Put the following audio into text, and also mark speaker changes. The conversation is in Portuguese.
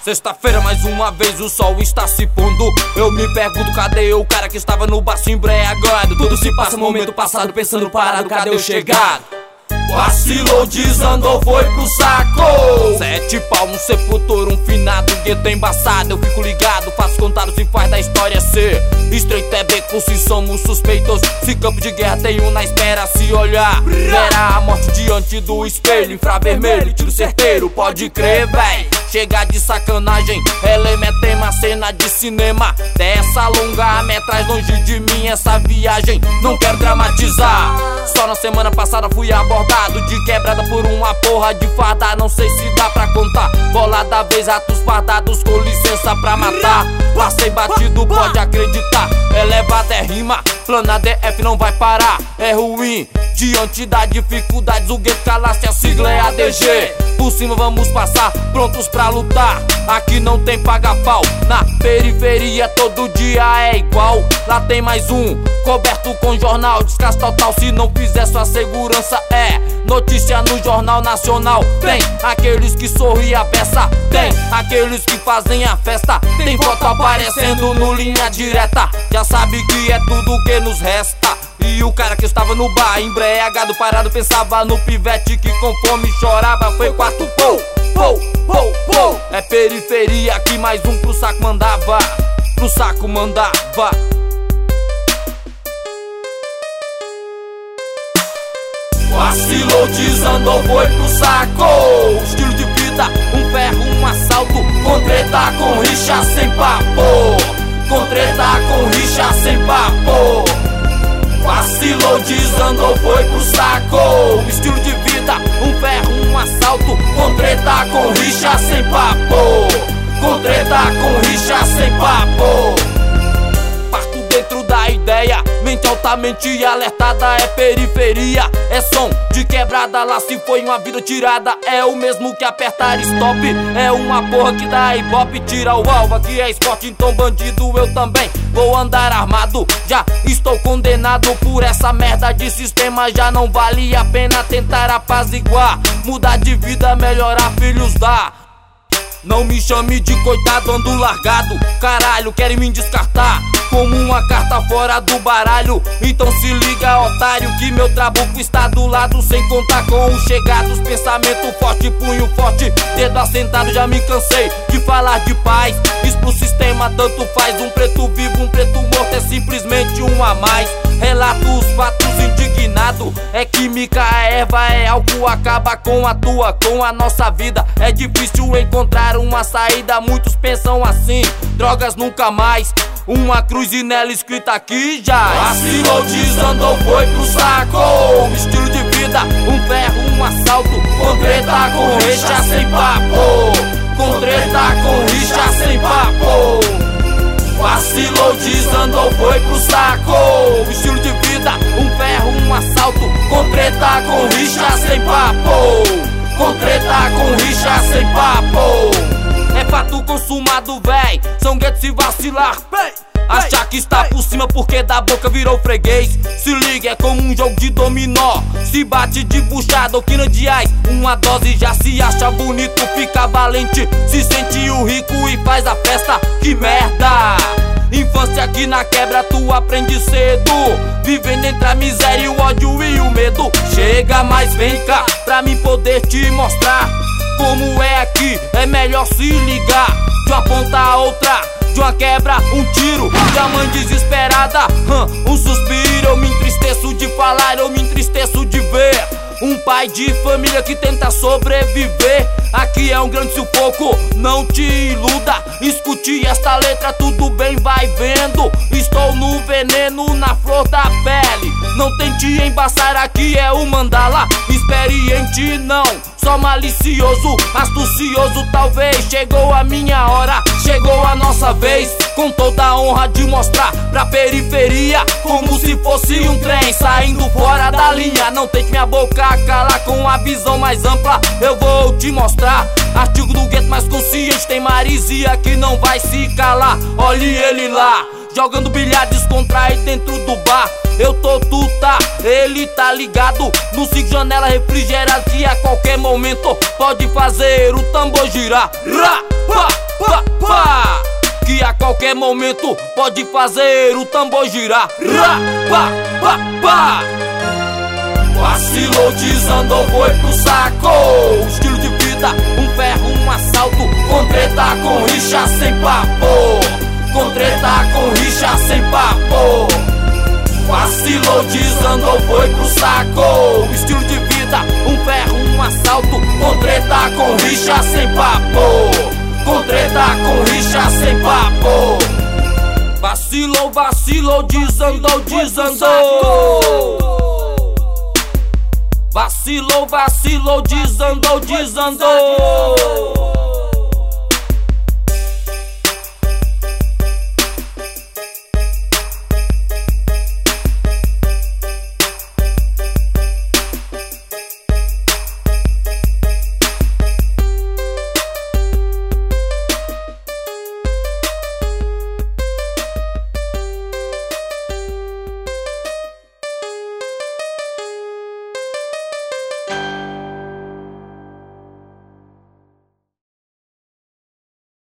Speaker 1: Sexta-feira, mais uma vez o sol está se pondo. Eu me pergunto, cadê o cara que estava no baço embriagado? Tudo se passa, momento passado, pensando parado, cadê o chegado? Vacilou, desandou, foi pro saco. 7 palmos, sepultura, um finado, gueto embaçado. Eu fico ligado, faço contados e faz da história ser estreito é beco, se somos suspeitos. Se campo de guerra tem um na espera, se olhar verá a morte diante do espelho. Infravermelho, tiro certeiro, pode crer, véi. Chega de sacanagem, elemento tem uma cena de cinema. Dessa longa metragem, longe de mim essa viagem. Não quero dramatizar, só na semana passada fui abordado de quebrada por uma porra de farda. Não sei se dá pra contar, bola da vez, ratos fardados com licença pra matar. Passei batido, pode acreditar, elevada é rima, plana DF não vai parar. É ruim, diante das dificuldades o gueto calasse, a sigla é ADG. Por cima vamos passar, prontos pra lutar. Aqui não tem paga-pau, na periferia todo dia é igual. Lá tem mais um, coberto com jornal, descaso total se não fizer sua segurança é notícia no Jornal Nacional. Tem aqueles que sorriem a beça, tem aqueles que fazem a festa. Tem foto aparecendo no linha direta, já sabe que é tudo que nos resta. E o cara que estava no bar, embriagado, parado, pensava no pivete que com fome chorava. Foi quarto, pou, pou, pou, pou. É periferia que mais um pro saco mandava, pro saco mandava. Vacilou, desandou, foi pro saco. Estilo de vida, um ferro, um assalto. Com treta, com rixa, sem papo. Com treta, com rixa, sem papo. Vacilou, desandou, foi pro saco. Estilo de vida, um ferro, um assalto. Com treta, com rixa, sem papo. Com treta, com rixa, sem papo. Parto dentro da ideia, mente altamente alertada. É periferia, é som de quebrada. Lá se foi uma vida tirada, é o mesmo que apertar stop. É uma porra que dá ibope, tira o alvo, aqui é esporte. Então bandido eu também vou andar armado. Já estou condenado por essa merda de sistema. Já não vale a pena tentar apaziguar, mudar de vida, melhorar, filhos dá. Não me chame de coitado, ando largado. Caralho, querem me descartar como uma carta fora do baralho. Então se liga, otário, que meu trabuco está do lado. Sem contar com os chegados, pensamento forte, punho forte, dedo assentado. Já me cansei de falar de paz, isso pro sistema tanto faz. Um preto vivo, um preto morto, é simplesmente um a mais. Relato os fatos indignado, é química, a erva é álcool, acaba com a tua, com a nossa vida. É difícil encontrar uma saída, muitos pensam assim, drogas nunca mais. Uma cruz e nela escrita aqui já. Vacilou, desandou, foi pro saco. Estilo de vida, um ferro, um assalto. Com treta, com rixa, sem papo. Com treta, com rixa, sem papo. Vacilou, desandou, foi pro saco. Estilo de vida, um ferro, um assalto. Com treta, com rixa, sem papo. Com treta, com rixa, sem papo. É fato consumado, véi, são guetos se vacilar. Achar que está por cima porque da boca virou freguês. Se liga, é como um jogo de dominó. Se bate de buchada ou quina de ais, uma dose já se acha bonito, fica valente. Se sente o rico e faz a festa, que merda. Infância que na quebra tu aprende cedo, vivendo entre a miséria, o ódio e o medo. Chega mais, vem cá, pra mim poder te mostrar como é aqui, é melhor se ligar. De uma ponta a outra, de uma quebra, um tiro. De uma mãe desesperada, um suspiro. Eu me entristeço de falar, eu me entristeço de ver um pai de família que tenta sobreviver. Aqui é um grande sufoco, não te iluda. Escute esta letra, tudo bem, vai vendo. Estou no veneno, na flor da pele. Não tente embaçar, aqui é o mandala. Experiente não, só malicioso, astucioso talvez. Chegou a minha hora, chegou a nossa vez. Com toda a honra de mostrar pra periferia, como se fosse um trem saindo fora da linha. Não tente minha boca calar, com a visão mais ampla eu vou te mostrar. Artigo do gueto mais consciente, tem marisia que não vai se calar. Olhe ele lá, jogando bilhar descontraído dentro do bar. eu tô tuta, ele tá ligado. No 5 janela refrigerado que a qualquer momento pode fazer o tambor girar. Ra, pá, pá, pá. Que a qualquer momento pode fazer o tambor girar. Ra, pá, pá, pá. Vacilou, desandou, foi pro saco. Estilo de vida, um ferro, um assalto. Com treta, com rixa, sem papo. Com treta, com rixa, sem papo. Vacilou, desandou, foi pro saco. Estilo de vida, um ferro, um assalto. Com treta, com rixa, sem papo. Com treta, com rixa, sem papo. Vacilou, vacilou, desandou, desandou. Vacilou, vacilou, desandou, desandou.